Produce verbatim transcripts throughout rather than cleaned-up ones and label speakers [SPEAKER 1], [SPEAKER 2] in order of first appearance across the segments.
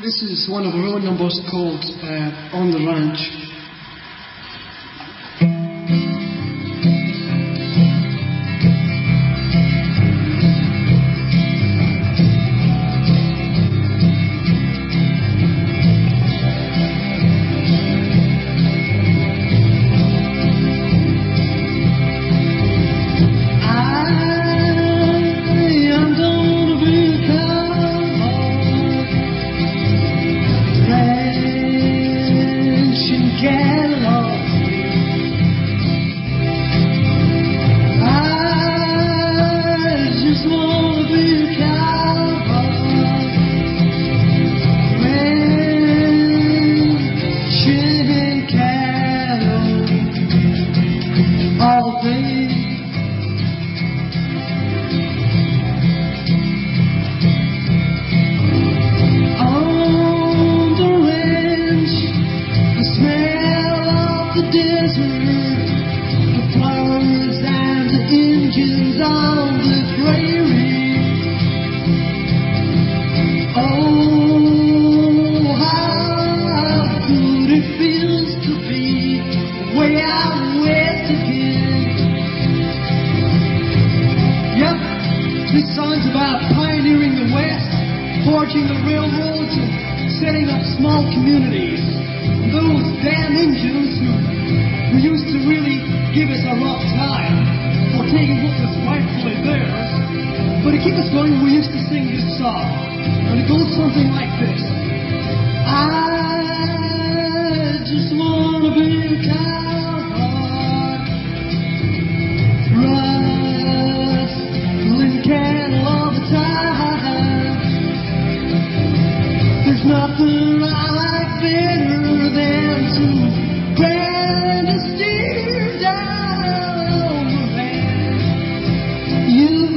[SPEAKER 1] This is one of our own numbers called uh, On the Ranch. This song's about pioneering the West, forging the railroads, and setting up small communities. And those damn Indians who, who used to really give us a rough time for taking what was rightfully theirs. But to keep us going, we used to sing this song. And it goes something like this. I just want to be a cowboy, rustling cattle all the time. There's nothing I like better than to brand a steer down the van. You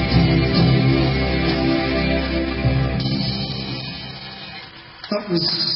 [SPEAKER 1] That was